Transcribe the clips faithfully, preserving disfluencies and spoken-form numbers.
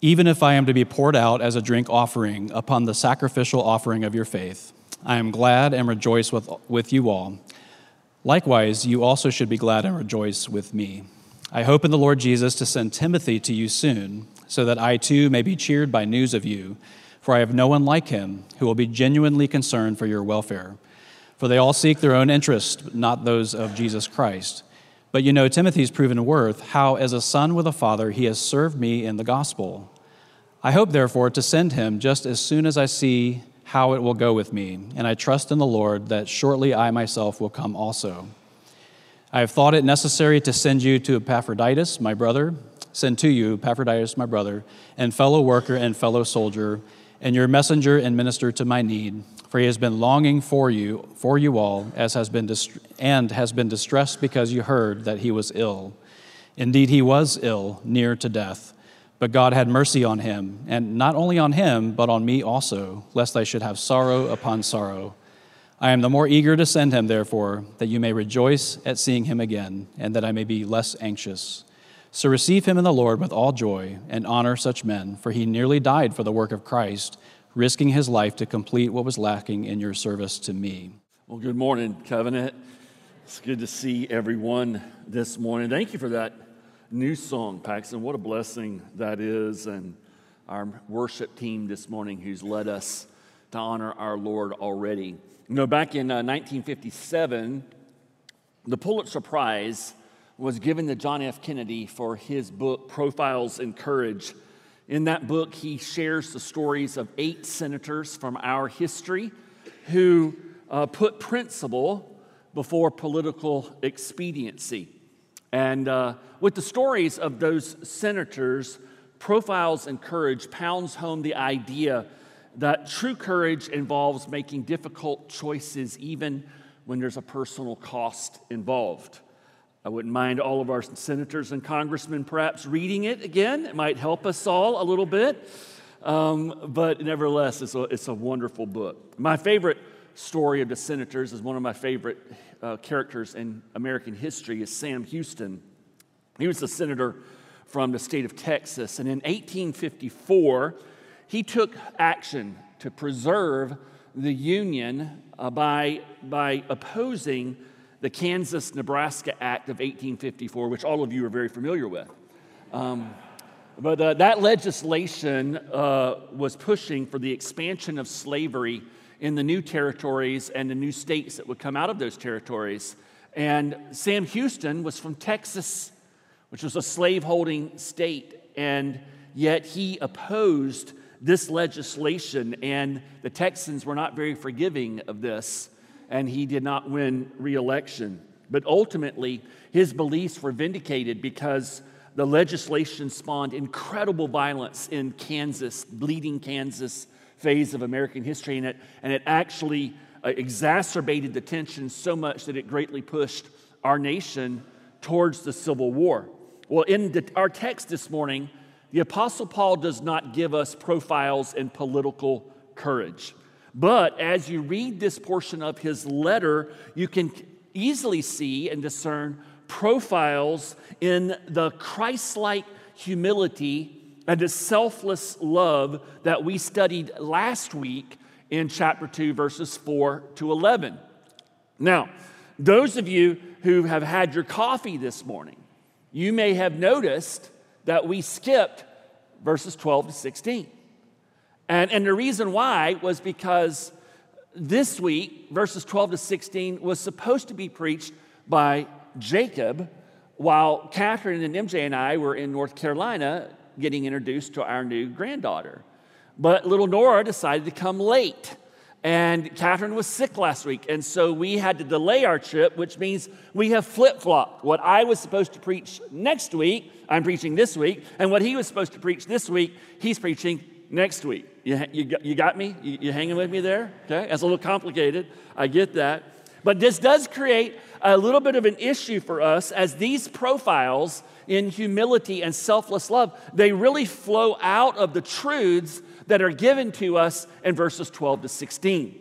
even if I am to be poured out as a drink offering upon the sacrificial offering of your faith. I am glad and rejoice with, with you all. Likewise, you also should be glad and rejoice with me. I hope in the Lord Jesus to send Timothy to you soon, so that I too may be cheered by news of you, for I have no one like him who will be genuinely concerned for your welfare. For they all seek their own interest, not those of Jesus Christ. But you know Timothy's proven worth, how as a son with a father he has served me in the gospel. I hope, therefore, to send him just as soon as I see how it will go with me, and I trust in the Lord that shortly I myself will come also. I have thought it necessary to send you to Epaphroditus, my brother, send to you Epaphroditus, my brother, and fellow worker and fellow soldier, and your messenger and minister to my need, for he has been longing for you, for you all, as has been dist- and has been distressed because you heard that he was ill. Indeed, he was ill, near to death. But God had mercy on him, and not only on him, but on me also, lest I should have sorrow upon sorrow. I am the more eager to send him, therefore, that you may rejoice at seeing him again, and that I may be less anxious. So receive him in the Lord with all joy, and honor such men, for he nearly died for the work of Christ, risking his life to complete what was lacking in your service to me. Well, good morning, Covenant. It's good to see everyone this morning. Thank you for that new song, Paxton. What a blessing that is. And our worship team this morning who's led us to honor our Lord already. You know, back in uh, nineteen fifty-seven, the Pulitzer Prize was given to John F. Kennedy for his book, Profiles in Courage. In that book, he shares the stories of eight senators from our history who uh, put principle before political expediency. And uh, with the stories of those senators, Profiles in Courage pounds home the idea that true courage involves making difficult choices even when there's a personal cost involved. I wouldn't mind all of our senators and congressmen perhaps reading it again. It might help us all a little bit. Um, but nevertheless, it's a, it's a wonderful book. My favorite story of the senators is one of my favorite uh, characters in American history is Sam Houston. He was a senator from the state of Texas, and in eighteen fifty-four, he took action to preserve the Union uh, by, by opposing the Kansas-Nebraska Act of eighteen fifty-four, which all of you are very familiar with. Um, but uh, that legislation uh, was pushing for the expansion of slavery in the new territories and the new states that would come out of those territories. And Sam Houston was from Texas, which was a slave-holding state, and yet he opposed this legislation, and the Texans were not very forgiving of this, and he did not win re-election. But ultimately, his beliefs were vindicated because the legislation spawned incredible violence in Kansas, bleeding Kansas phase of American history, and it, and it actually uh, exacerbated the tension so much that it greatly pushed our nation towards the Civil War. Well, in the, our text this morning, the Apostle Paul does not give us profiles in political courage. But as you read this portion of his letter, you can easily see and discern profiles in the Christ-like humility and the selfless love that we studied last week in chapter two, verses four to eleven. Now, those of you who have had your coffee this morning, you may have noticed that we skipped verses twelve to sixteen. And, and the reason why was because this week, verses twelve to sixteen was supposed to be preached by Jacob, while Catherine and M J and I were in North Carolina getting introduced to our new granddaughter. But little Nora decided to come late, and Catherine was sick last week, and so we had to delay our trip, which means we have flip-flopped. What I was supposed to preach next week, I'm preaching this week, and what he was supposed to preach this week, he's preaching next week. You, you, you got me? You, you hanging with me there? Okay, that's a little complicated. I get that. But this does create a little bit of an issue for us, as these profiles in humility and selfless love, they really flow out of the truths that are given to us in verses twelve to sixteen.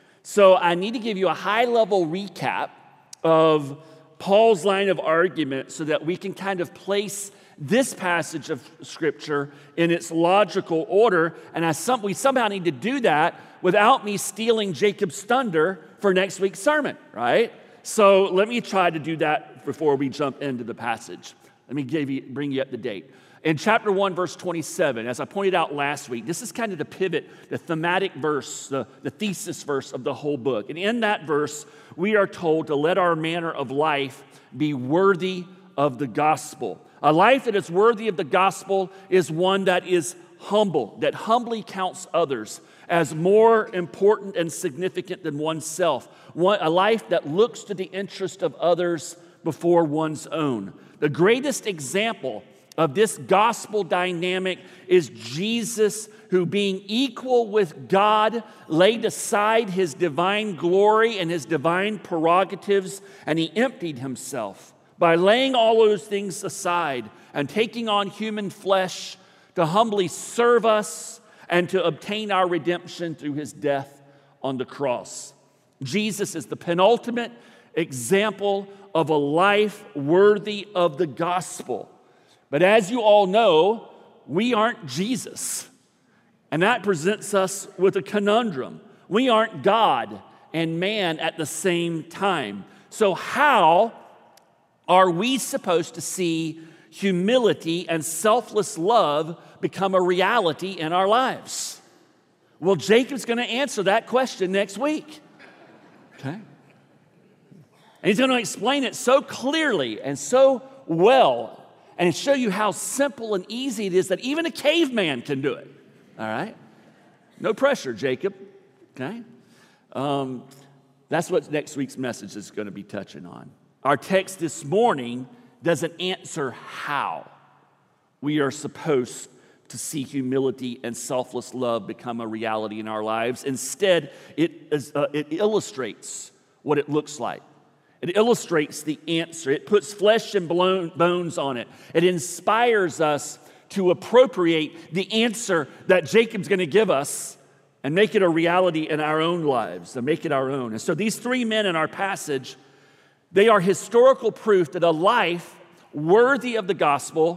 So I need to give you a high-level recap of Paul's line of argument so that we can kind of place this passage of Scripture in its logical order, and I some, we somehow need to do that without me stealing Jacob's thunder for next week's sermon, right? So let me try to do that before we jump into the passage. Let me give you, bring you up to date. In chapter one, verse twenty-seven, as I pointed out last week, this is kind of the pivot, the thematic verse, the, the thesis verse of the whole book. And in that verse, we are told to let our manner of life be worthy of the gospel. A life that is worthy of the gospel is one that is humble, that humbly counts others as more important and significant than oneself. One, a life that looks to the interest of others before one's own. The greatest example of this gospel dynamic is Jesus, who being equal with God, laid aside his divine glory and his divine prerogatives, and he emptied himself by laying all those things aside and taking on human flesh to humbly serve us and to obtain our redemption through his death on the cross. Jesus is the penultimate example of a life worthy of the gospel. But as you all know, we aren't Jesus. And that presents us with a conundrum. We aren't God and man at the same time. So how are we supposed to see humility and selfless love become a reality in our lives? Well, Jacob's going to answer that question next week. Okay? And he's going to explain it so clearly and so well, and show you how simple and easy it is that even a caveman can do it. All right? No pressure, Jacob. Okay? Um, that's what next week's message is going to be touching on. Our text this morning doesn't answer how we are supposed to see humility and selfless love become a reality in our lives. Instead, it, is, uh, it illustrates what it looks like. It illustrates the answer. It puts flesh and bones on it. It inspires us to appropriate the answer that Jacob's going to give us and make it a reality in our own lives, and make it our own. And so these three men in our passage, they are historical proof that a life worthy of the gospel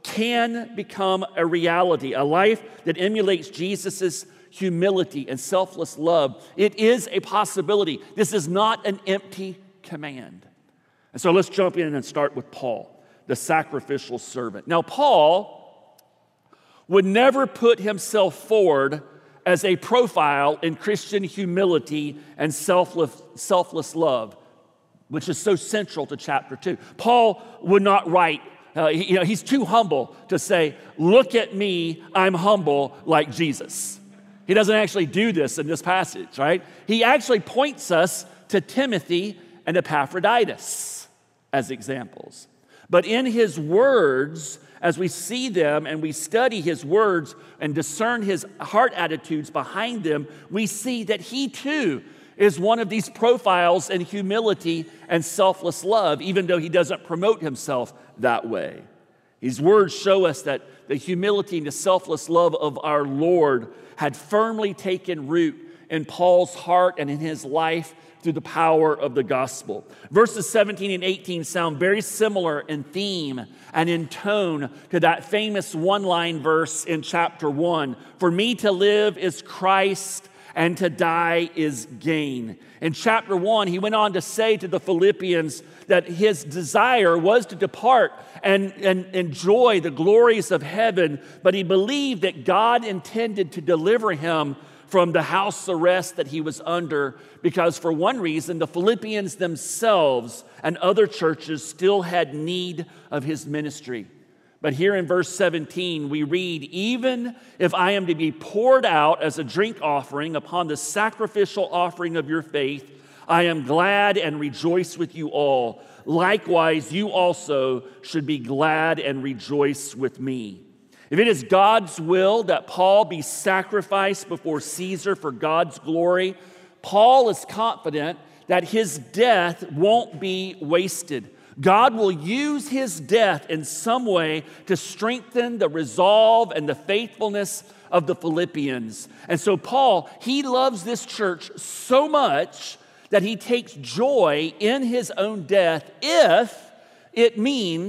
can become a reality, a life that emulates Jesus's humility and selfless love. It is a possibility. This is not an empty command. And so let's jump in and start with Paul, the sacrificial servant. Now, Paul would never put himself forward as a profile in Christian humility and selfless, selfless love, which is so central to chapter two. Paul would not write, uh, he, you know, he's too humble to say, look at me, I'm humble like Jesus. He doesn't actually do this in this passage, right? He actually points us to Timothy and Epaphroditus as examples. But in his words, as we see them and we study his words and discern his heart attitudes behind them, we see that he too is one of these profiles in humility and selfless love, even though he doesn't promote himself that way. His words show us that the humility and the selfless love of our Lord had firmly taken root in Paul's heart and in his life through the power of the gospel. Verses seventeen and eighteen sound very similar in theme and in tone to that famous one-line verse in chapter one. For me to live is Christ, and to die is gain. In chapter one, he went on to say to the Philippians that his desire was to depart and, and enjoy the glories of heaven, but he believed that God intended to deliver him from the house arrest that he was under, because for one reason, the Philippians themselves and other churches still had need of his ministry. But here in verse seventeen, we read, even if I am to be poured out as a drink offering upon the sacrificial offering of your faith, I am glad and rejoice with you all. Likewise, you also should be glad and rejoice with me. If it is God's will that Paul be sacrificed before Caesar for God's glory, Paul is confident that his death won't be wasted. God will use his death in some way to strengthen the resolve and the faithfulness of the Philippians. And so Paul, he loves this church so much that he takes joy in his own death if it means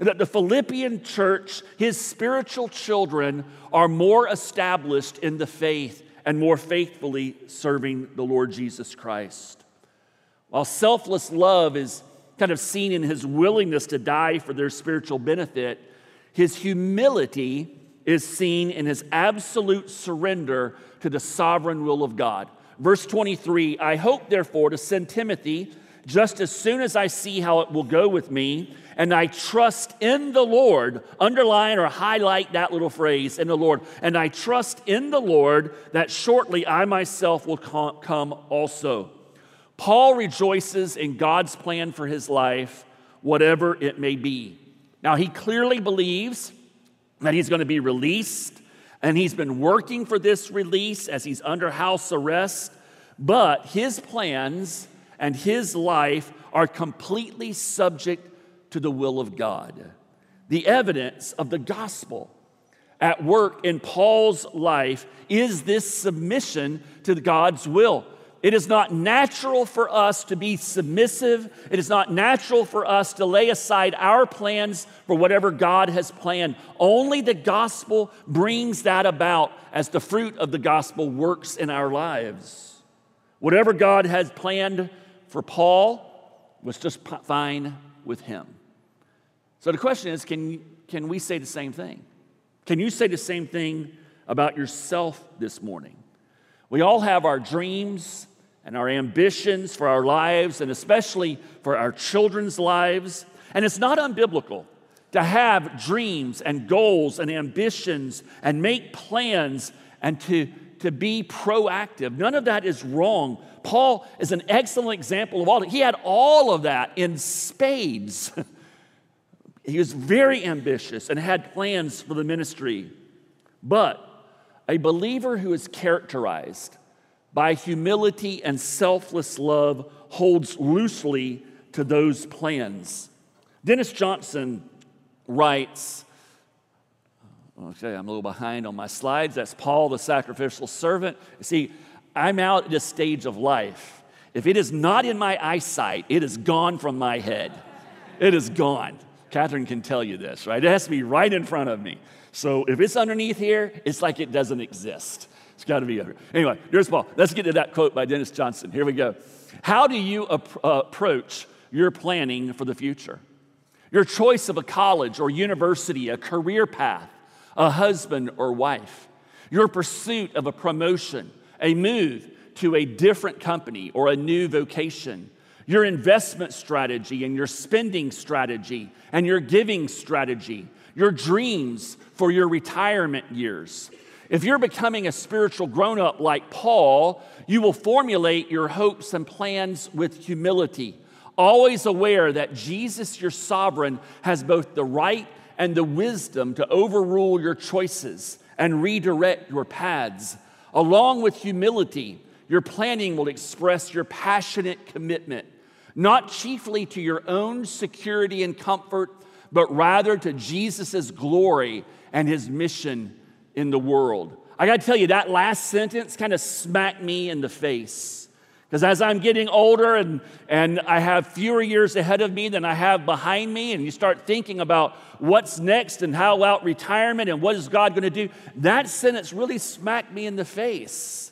that the Philippian church, his spiritual children, are more established in the faith and more faithfully serving the Lord Jesus Christ. While selfless love is kind of seen in his willingness to die for their spiritual benefit, his humility is seen in his absolute surrender to the sovereign will of God. Verse twenty-three, I hope therefore to send Timothy just as soon as I see how it will go with me, and I trust in the Lord. Underline or highlight that little phrase, in the Lord. And I trust in the Lord that shortly I myself will come also. Paul rejoices in God's plan for his life, whatever it may be. Now, he clearly believes that he's going to be released, and he's been working for this release as he's under house arrest, but his plans and his life are completely subject to the will of God. The evidence of the gospel at work in Paul's life is this submission to God's will. It is not natural for us to be submissive. It is not natural for us to lay aside our plans for whatever God has planned. Only the gospel brings that about as the fruit of the gospel works in our lives. Whatever God has planned for Paul was just fine with him. So the question is, can, can we say the same thing? Can you say the same thing about yourself this morning? We all have our dreams and our ambitions for our lives, and especially for our children's lives. And it's not unbiblical to have dreams and goals and ambitions and make plans and to, to be proactive. None of that is wrong. Paul is an excellent example of all that. He had all of that in spades. He was very ambitious and had plans for the ministry. But a believer who is characterized by humility and selfless love holds loosely to those plans. Dennis Johnson writes, okay, I'm a little behind on my slides. That's Paul, the sacrificial servant. See, I'm out at this stage of life. If it is not in my eyesight, it is gone from my head. It is gone. Catherine can tell you this, right? It has to be right in front of me. So if it's underneath here, it's like it doesn't exist. It's got to be over. Anyway, here's Paul. Let's get to that quote by Dennis Johnson. Here we go. How do you ap- uh, approach your planning for the future? Your choice of a college or university, a career path, a husband or wife, your pursuit of a promotion, a move to a different company or a new vocation, your investment strategy and your spending strategy and your giving strategy, your dreams for your retirement years. If you're becoming a spiritual grown-up like Paul, you will formulate your hopes and plans with humility, always aware that Jesus, your sovereign, has both the right and the wisdom to overrule your choices and redirect your paths. Along with humility, your planning will express your passionate commitment, not chiefly to your own security and comfort, but rather to Jesus' glory and his mission in the world. I got to tell you, that last sentence kind of smacked me in the face. Because as I'm getting older and, and I have fewer years ahead of me than I have behind me, and you start thinking about what's next and how about retirement and what is God going to do, that sentence really smacked me in the face.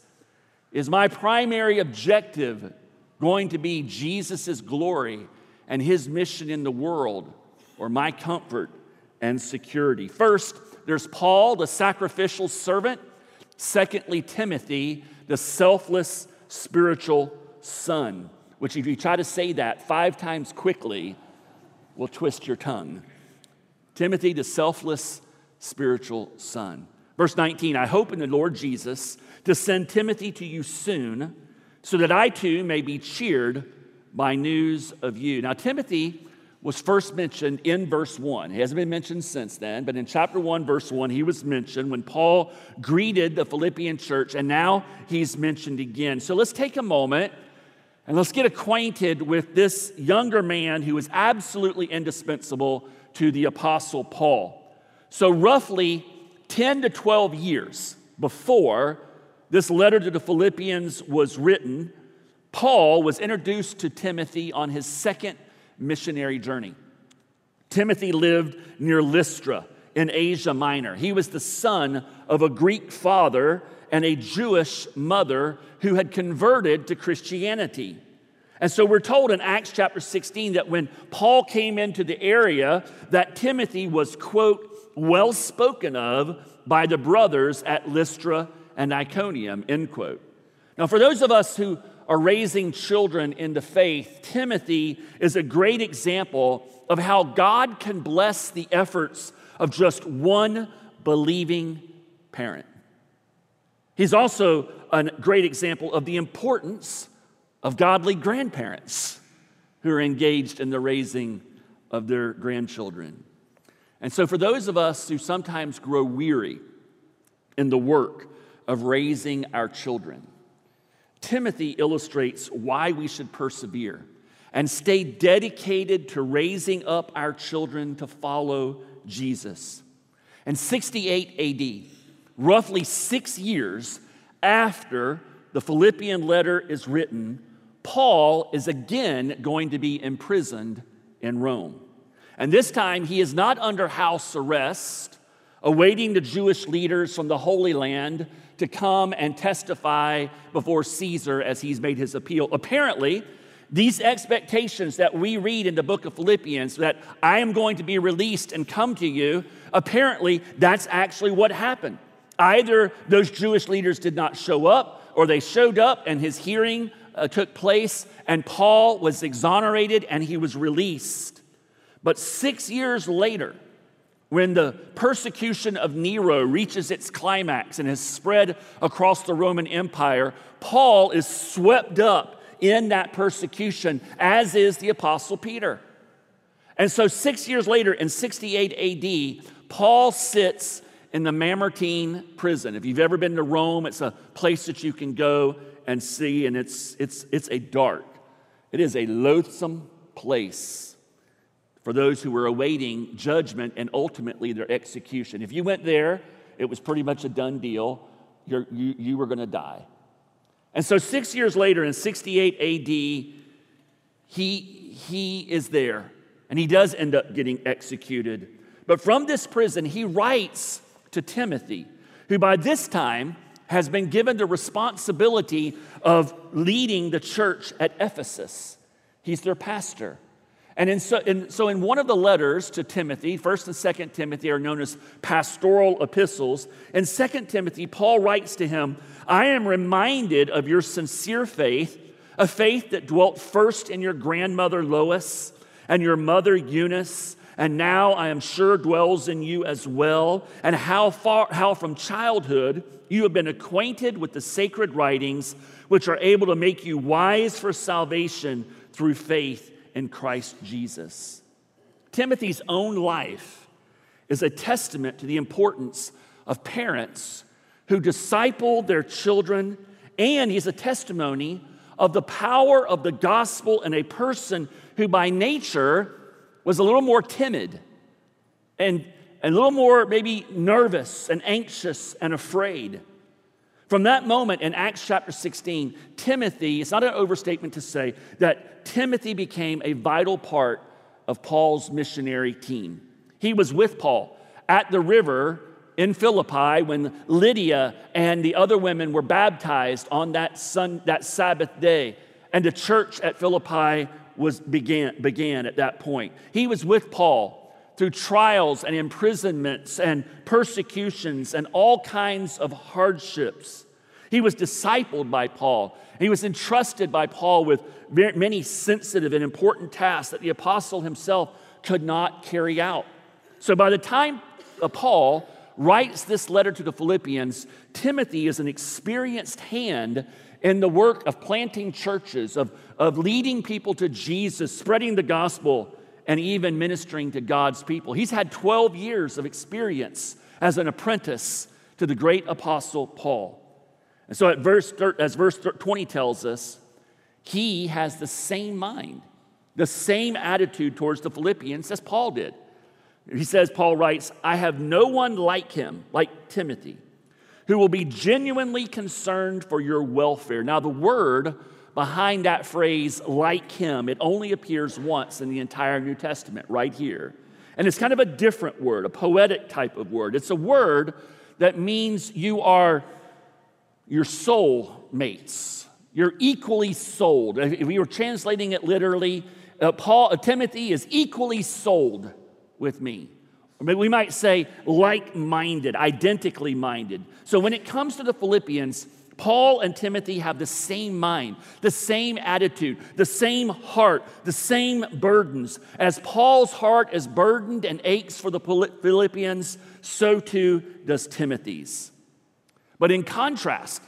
Is my primary objective going to be Jesus' glory and his mission in the world, or my comfort and security? First, there's Paul, the sacrificial servant. Secondly, Timothy, the selfless spiritual son, which if you try to say that five times quickly, will twist your tongue. Timothy, the selfless spiritual son. Verse nineteen, I hope in the Lord Jesus to send Timothy to you soon, so that I too may be cheered by news of you. Now, Timothy was first mentioned in verse one. He hasn't been mentioned since then, but in chapter one, verse one, he was mentioned when Paul greeted the Philippian church, and now he's mentioned again. So let's take a moment and let's get acquainted with this younger man who is absolutely indispensable to the Apostle Paul. So roughly ten to twelve years before this letter to the Philippians was written, Paul was introduced to Timothy on his second missionary journey. Timothy lived near Lystra in Asia Minor. He was the son of a Greek father and a Jewish mother who had converted to Christianity. And so we're told in Acts chapter sixteen that when Paul came into the area, that Timothy was, quote, well spoken of by the brothers at Lystra and Iconium, end quote. Now, for those of us who are raising children in the faith, Timothy is a great example of how God can bless the efforts of just one believing parent. He's also a great example of the importance of godly grandparents who are engaged in the raising of their grandchildren. And so for those of us who sometimes grow weary in the work of raising our children, Timothy illustrates why we should persevere and stay dedicated to raising up our children to follow Jesus. In sixty-eight A D, roughly six years after the Philippian letter is written, Paul is again going to be imprisoned in Rome. And this time he is not under house arrest, awaiting the Jewish leaders from the Holy Land to come and testify before Caesar as he's made his appeal. Apparently, these expectations that we read in the book of Philippians, that I am going to be released and come to you, apparently that's actually what happened. Either those Jewish leaders did not show up, or they showed up and his hearing uh, took place and Paul was exonerated and he was released. But six years later, when the persecution of Nero reaches its climax and has spread across the Roman Empire, Paul is swept up in that persecution, as is the Apostle Peter. And so six years later, in sixty-eight A D, Paul sits in the Mamertine prison. If you've ever been to Rome, it's a place that you can go and see, and it's, it's, it's a dark, it is a loathsome place for those who were awaiting judgment and ultimately their execution. If you went there, it was pretty much a done deal. You're, you, you were going to die. And so six years later, in sixty-eight A D, he, he is there, and he does end up getting executed. But from this prison, he writes to Timothy, who by this time has been given the responsibility of leading the church at Ephesus. He's their pastor. And in so, in so in one of the letters to Timothy, First and Second Timothy are known as pastoral epistles. In Second Timothy, Paul writes to him, I am reminded of your sincere faith, a faith that dwelt first in your grandmother Lois and your mother Eunice, and now I am sure dwells in you as well, and how far, how from childhood you have been acquainted with the sacred writings, which are able to make you wise for salvation through faith in Christ Jesus. Timothy's own life is a testament to the importance of parents who disciple their children, and he's a testimony of the power of the gospel in a person who by nature was a little more timid and, and a little more maybe nervous and anxious and afraid. From that moment in Acts chapter sixteen, Timothy, it's not an overstatement to say that Timothy became a vital part of Paul's missionary team. He was with Paul at the river in Philippi when Lydia and the other women were baptized on that, sun, that Sabbath day, and the church at Philippi was began, began at that point. He was with Paul through trials and imprisonments and persecutions and all kinds of hardships. He was discipled by Paul. He was entrusted by Paul with very many sensitive and important tasks that the apostle himself could not carry out. So by the time Paul writes this letter to the Philippians, Timothy is an experienced hand in the work of planting churches, of, of leading people to Jesus, spreading the gospel, and even ministering to God's people. He's had twelve years of experience as an apprentice to the great apostle Paul. And so at verse, as verse twenty tells us, he has the same mind, the same attitude towards the Philippians as Paul did. He says, Paul writes, I have no one like him, like Timothy, who will be genuinely concerned for your welfare. Now, the word behind that phrase, like him, it only appears once in the entire New Testament, right here. And it's kind of a different word, a poetic type of word. It's a word that means you are your soul mates. You're equally souled. If we were translating it literally, uh, Paul, uh, Timothy is equally souled with me. Or we might say like-minded, identically minded. So when it comes to the Philippians, Paul and Timothy have the same mind, the same attitude, the same heart, the same burdens. As Paul's heart is burdened and aches for the Philippians, so too does Timothy's. But in contrast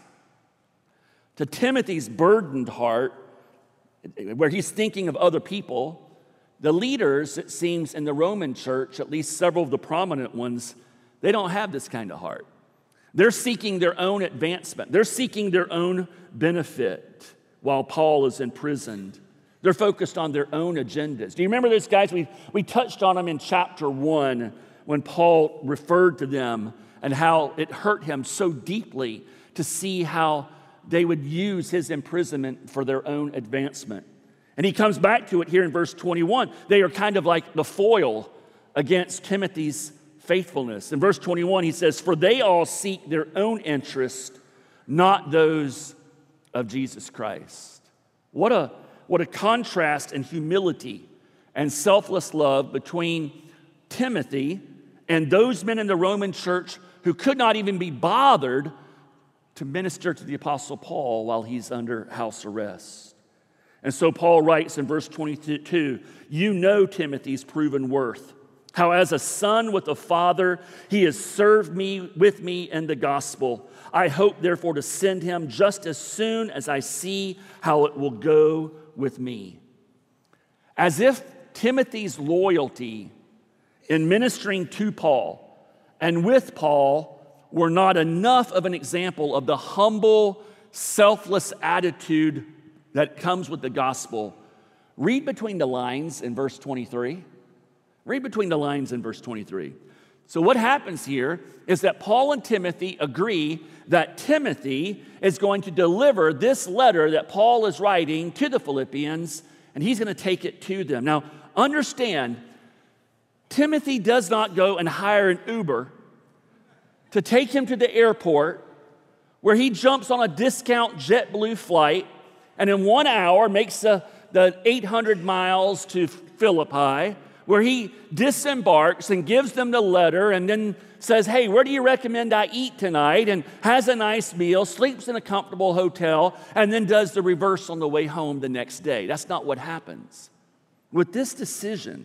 to Timothy's burdened heart, where he's thinking of other people, the leaders, it seems, in the Roman church, at least several of the prominent ones, they don't have this kind of heart. They're seeking their own advancement. They're seeking their own benefit while Paul is imprisoned. They're focused on their own agendas. Do you remember those guys? We, we touched on them in chapter one when Paul referred to them and how it hurt him so deeply to see how they would use his imprisonment for their own advancement. And he comes back to it here in verse twenty-one. They are kind of like the foil against Timothy's faithfulness. In verse twenty-one, he says, "For they all seek their own interest, not those of Jesus Christ." What a, what a contrast in humility and selfless love between Timothy and those men in the Roman church who could not even be bothered to minister to the Apostle Paul while he's under house arrest. And so Paul writes in verse twenty-two, "You know Timothy's proven worth, how as a son with a father, he has served me with me in the gospel. I hope, therefore, to send him just as soon as I see how it will go with me." As if Timothy's loyalty in ministering to Paul and with Paul were not enough of an example of the humble, selfless attitude that comes with the gospel. Read between the lines in verse twenty-three. Read between the lines in verse twenty-three. So what happens here is that Paul and Timothy agree that Timothy is going to deliver this letter that Paul is writing to the Philippians, and he's going to take it to them. Now, understand, Timothy does not go and hire an Uber to take him to the airport where he jumps on a discount JetBlue flight and in one hour makes the, the eight hundred miles to Philippi, where he disembarks and gives them the letter and then says, "Hey, where do you recommend I eat tonight?" and has a nice meal, sleeps in a comfortable hotel, and then does the reverse on the way home the next day. That's not what happens. With this decision,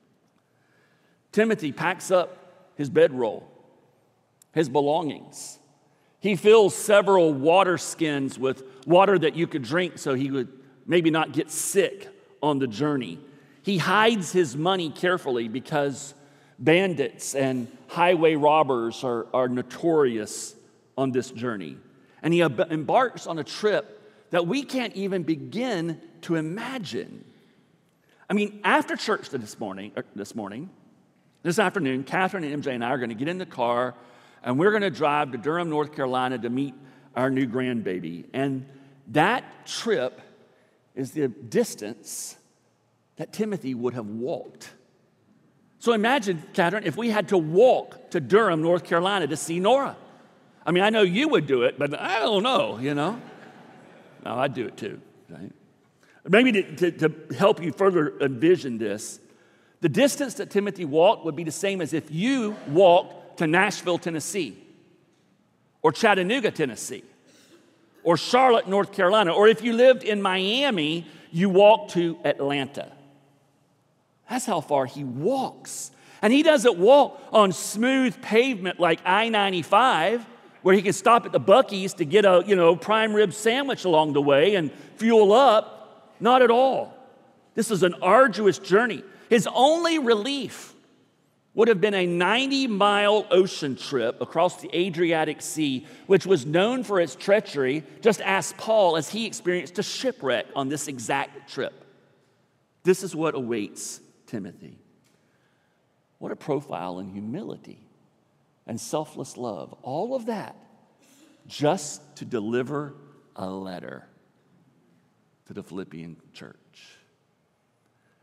Timothy packs up his bedroll, his belongings. He fills several water skins with water that you could drink so he would maybe not get sick on the journey. He hides his money carefully because bandits and highway robbers are, are notorious on this journey. And he ab- embarks on a trip that we can't even begin to imagine. I mean, after church this morning, er, this morning, this afternoon, Catherine and M J and I are going to get in the car and we're going to drive to Durham, North Carolina to meet our new grandbaby. And that trip is the distance that Timothy would have walked. So imagine, Catherine, if we had to walk to Durham, North Carolina to see Nora. I mean, I know you would do it, but I don't know, you know. No, I'd do it too. Right? Maybe to, to, to help you further envision this, the distance that Timothy walked would be the same as if you walked to Nashville, Tennessee, or Chattanooga, Tennessee, or Charlotte, North Carolina, or if you lived in Miami, you walked to Atlanta. That's how far he walks. And he doesn't walk on smooth pavement like I ninety-five, where he can stop at the Buc-ee's to get a, you know, prime rib sandwich along the way and fuel up. Not at all. This is an arduous journey. His only relief would have been a ninety-mile ocean trip across the Adriatic Sea, which was known for its treachery. Just ask Paul, as he experienced a shipwreck on this exact trip. This is what awaits Timothy. What a profile in humility and selfless love. All of that just to deliver a letter to the Philippian church.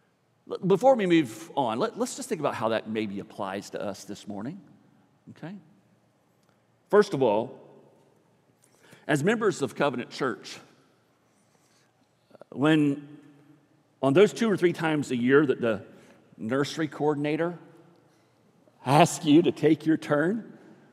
Before we move on, let, let's just think about how that maybe applies to us this morning, okay? First of all, as members of Covenant Church, when on those two or three times a year that the nursery coordinator asks you to take your turn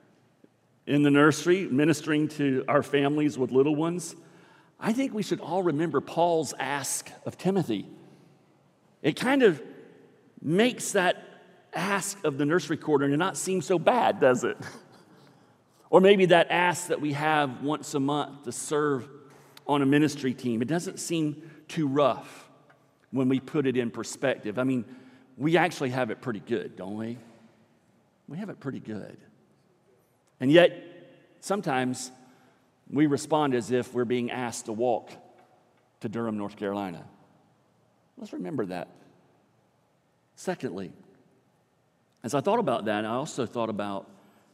in the nursery ministering to our families with little ones, I think we should all remember Paul's ask of Timothy. It kind of makes that ask of the nursery coordinator not seem so bad, does it? Or maybe that ask that we have once a month to serve on a ministry team. It doesn't seem too rough when we put it in perspective. I mean, we actually have it pretty good, don't we? We have it pretty good. And yet, sometimes we respond as if we're being asked to walk to Durham, North Carolina. Let's remember that. Secondly, as I thought about that, I also thought about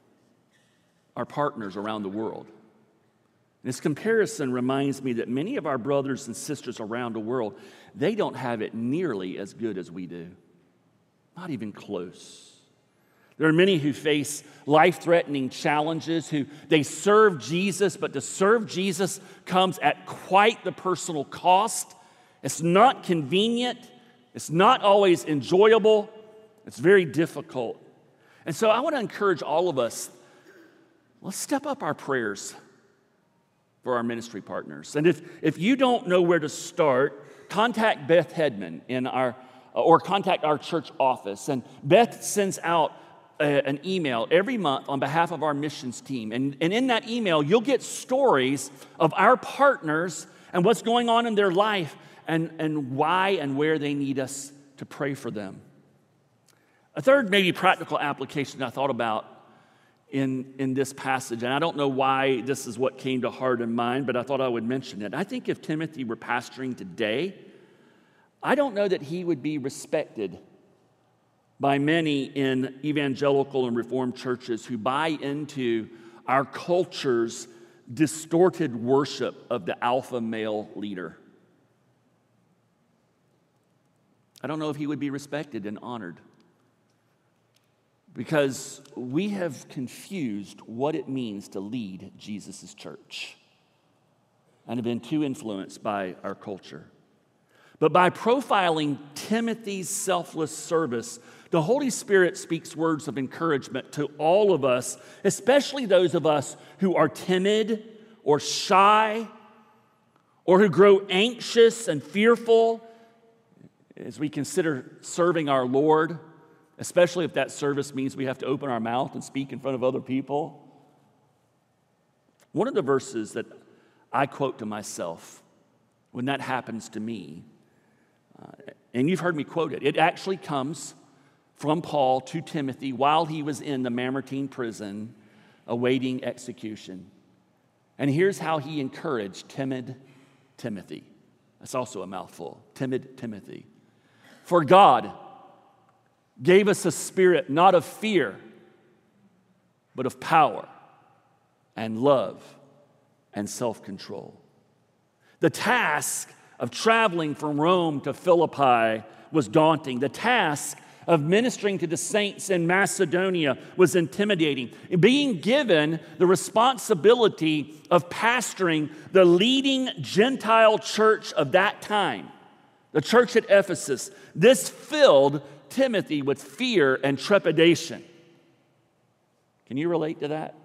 our partners around the world. This comparison reminds me that many of our brothers and sisters around the world, they don't have it nearly as good as we do. Not even close. There are many who face life-threatening challenges, who they serve Jesus, but to serve Jesus comes at quite the personal cost. It's not convenient. It's not always enjoyable. It's very difficult. And so I want to encourage all of us, let's step up our prayers for our ministry partners. And if, if you don't know where to start, contact Beth Hedman in our, or contact our church office. And Beth sends out a, an email every month on behalf of our missions team. And, and in that email, you'll get stories of our partners and what's going on in their life and, and why and where they need us to pray for them. A third maybe practical application I thought about in, in this passage, and I don't know why this is what came to heart and mind, but I thought I would mention it. I think if Timothy were pastoring today, I don't know that he would be respected by many in evangelical and Reformed churches who buy into our culture's distorted worship of the alpha male leader. I don't know if he would be respected and honored, because we have confused what it means to lead Jesus' church and have been too influenced by our culture. But by profiling Timothy's selfless service, the Holy Spirit speaks words of encouragement to all of us, especially those of us who are timid or shy or who grow anxious and fearful as we consider serving our Lord, especially if that service means we have to open our mouth and speak in front of other people. One of the verses that I quote to myself when that happens to me, uh, and you've heard me quote it, it actually comes from Paul to Timothy while he was in the Mamertine prison awaiting execution. And here's how he encouraged timid Timothy. That's also a mouthful, timid Timothy. For God gave us a spirit not of fear, but of power and love and self-control. The task of traveling from Rome to Philippi was daunting. The task of ministering to the saints in Macedonia was intimidating. Being given the responsibility of pastoring the leading Gentile church of that time, the church at Ephesus, this filled Timothy with fear and trepidation. Can you relate to that?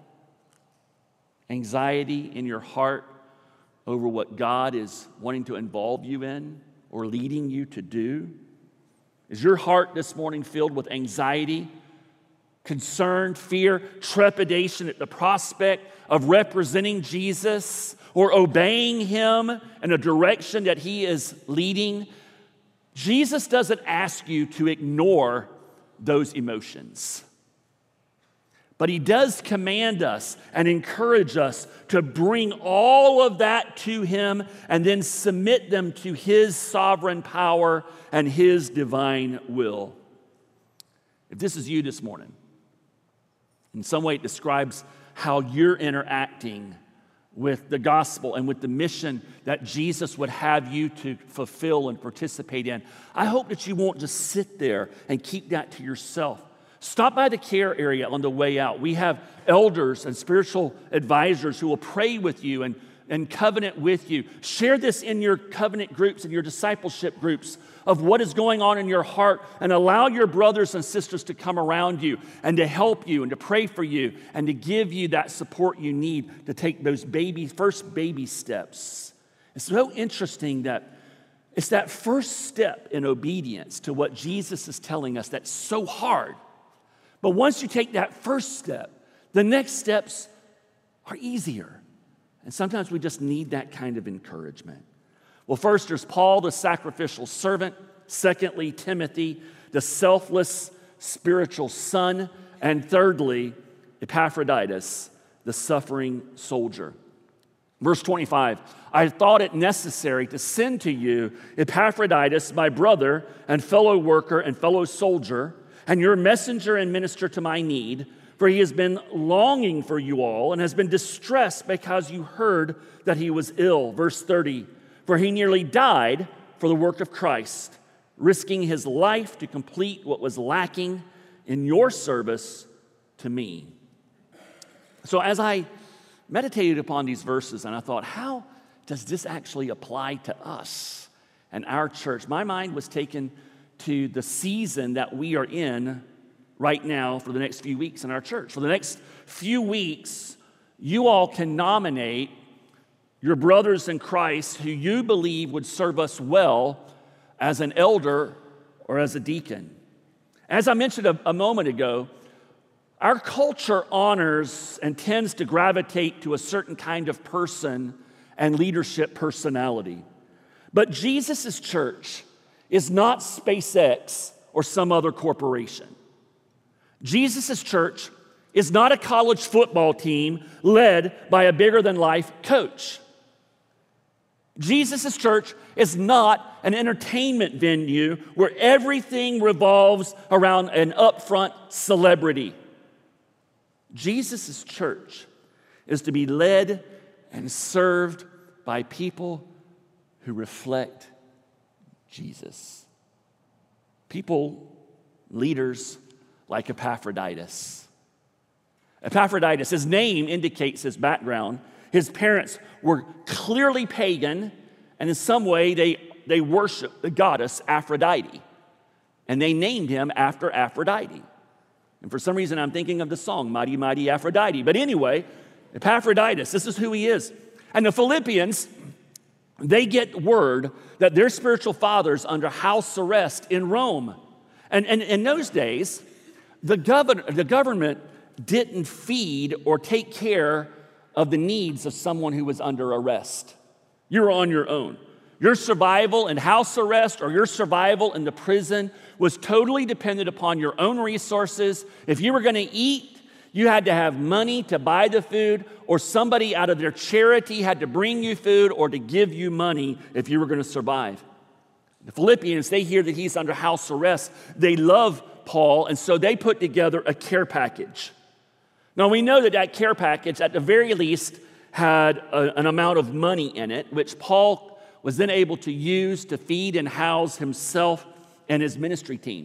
Anxiety in your heart over what God is wanting to involve you in or leading you to do? Is your heart this morning filled with anxiety, concern, fear, trepidation at the prospect of representing Jesus or obeying him in a direction that he is leading? Jesus doesn't ask you to ignore those emotions, but he does command us and encourage us to bring all of that to him and then submit them to his sovereign power and his divine will. If this is you this morning, in some way it describes how you're interacting with the gospel and with the mission that Jesus would have you to fulfill and participate in. I hope that you won't just sit there and keep that to yourself. Stop by the care area on the way out. We have elders and spiritual advisors who will pray with you and, and covenant with you. Share this in your covenant groups and your discipleship groups of what is going on in your heart, and allow your brothers and sisters to come around you and to help you and to pray for you and to give you that support you need to take those baby, first baby steps. It's so interesting that it's that first step in obedience to what Jesus is telling us that's so hard. But once you take that first step, the next steps are easier. And sometimes we just need that kind of encouragement. Well, first, there's Paul, the sacrificial servant. Secondly, Timothy, the selfless spiritual son. And thirdly, Epaphroditus, the suffering soldier. Verse twenty-five, I thought it necessary to send to you Epaphroditus, my brother and fellow worker and fellow soldier, and your messenger and minister to my need, for he has been longing for you all and has been distressed because you heard that he was ill. Verse thirty, for he nearly died for the work of Christ, risking his life to complete what was lacking in your service to me. So as I meditated upon these verses and I thought, how does this actually apply to us and our church? My mind was taken to the season that we are in right now for the next few weeks in our church. For the next few weeks, you all can nominate your brothers in Christ who you believe would serve us well as an elder or as a deacon. As I mentioned a, a moment ago, our culture honors and tends to gravitate to a certain kind of person and leadership personality. But Jesus' church is not SpaceX or some other corporation. Jesus' church is not a college football team led by a bigger-than-life coach. Jesus' church is not an entertainment venue where everything revolves around an upfront celebrity. Jesus' church is to be led and served by people who reflect Jesus. People, leaders like Epaphroditus. Epaphroditus, his name indicates his background. His parents were clearly pagan, and in some way they, they worshiped the goddess Aphrodite. And they named him after Aphrodite. And for some reason, I'm thinking of the song, Mighty, Mighty Aphrodite. But anyway, Epaphroditus, this is who he is. And the Philippians, they get word that their spiritual father's under house arrest in Rome. And, and in those days, the, governor, the government didn't feed or take care of the needs of someone who was under arrest. You were on your own. Your survival in house arrest or your survival in the prison was totally dependent upon your own resources. If you were going to eat, you had to have money to buy the food, or somebody out of their charity had to bring you food or to give you money if you were going to survive. The Philippians, they hear that he's under house arrest. They love Paul, and so they put together a care package. Now, we know that that care package, at the very least, had a, an amount of money in it, which Paul was then able to use to feed and house himself and his ministry team.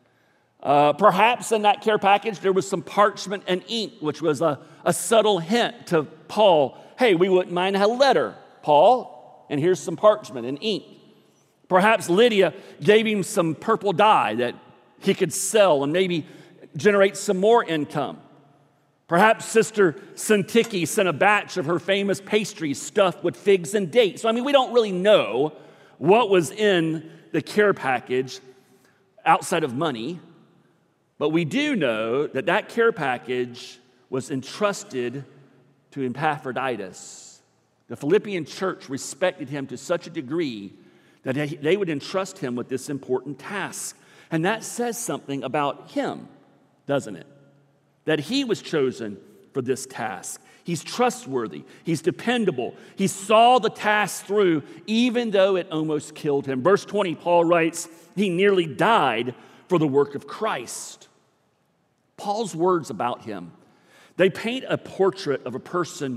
Uh, perhaps in that care package, there was some parchment and ink, which was a, a subtle hint to Paul, hey, we wouldn't mind a letter, Paul, and here's some parchment and ink. Perhaps Lydia gave him some purple dye that he could sell and maybe generate some more income. Perhaps Sister Syntyche sent a batch of her famous pastries stuffed with figs and dates. So, I mean, we don't really know what was in the care package outside of money, but we do know that that care package was entrusted to Epaphroditus. The Philippian church respected him to such a degree that they would entrust him with this important task. And that says something about him, doesn't it? That he was chosen for this task. He's trustworthy. He's dependable. He saw the task through, even though it almost killed him. Verse twenty, Paul writes, he nearly died for the work of Christ. Paul's words about him, they paint a portrait of a person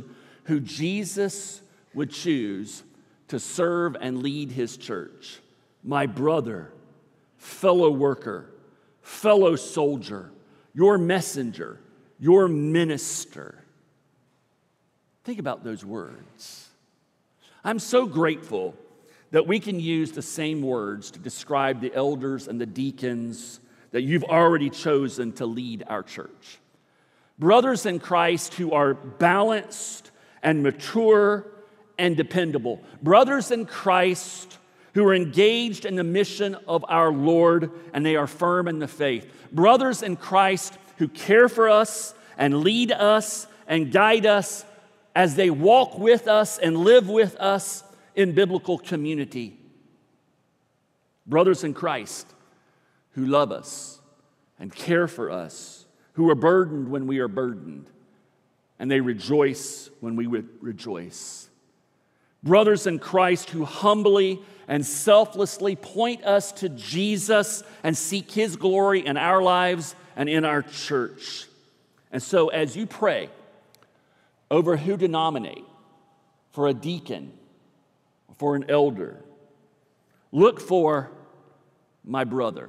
who Jesus would choose to serve and lead his church. My brother, fellow worker, fellow soldier, your messenger, your minister. Think about those words. I'm so grateful that we can use the same words to describe the elders and the deacons that you've already chosen to lead our church. Brothers in Christ who are balanced and mature and dependable. Brothers in Christ who are engaged in the mission of our Lord and they are firm in the faith. Brothers in Christ who care for us and lead us and guide us as they walk with us and live with us in biblical community. Brothers in Christ who love us and care for us, who are burdened when we are burdened, and they rejoice when we would rejoice. Brothers in Christ who humbly and selflessly point us to Jesus and seek his glory in our lives and in our church. And so as you pray over who to nominate for a deacon, for an elder, look for my brother,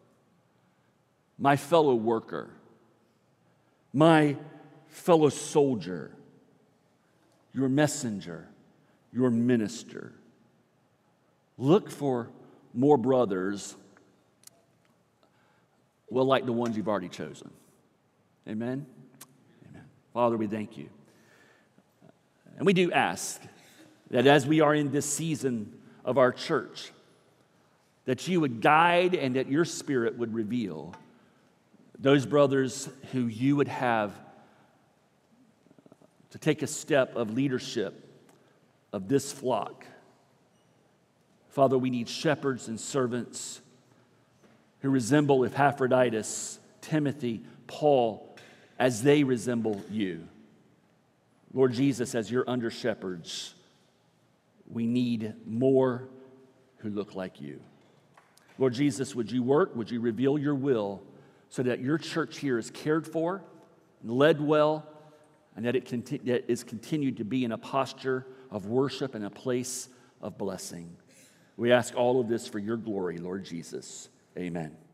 my fellow worker, my fellow soldier, your messenger, your minister. Look for more brothers, well, like the ones you've already chosen. Amen? Amen. Father, we thank you. And we do ask that as we are in this season of our church, that you would guide and that your Spirit would reveal those brothers who you would have to take a step of leadership of this flock. Father, we need shepherds and servants who resemble Epaphroditus, Timothy, Paul, as they resemble you. Lord Jesus, as your under shepherds, we need more who look like you. Lord Jesus, would you work? Would you reveal your will so that your church here is cared for, led well, and that it conti- that is continued to be in a posture of worship and a place of blessing. We ask all of this for your glory, Lord Jesus. Amen.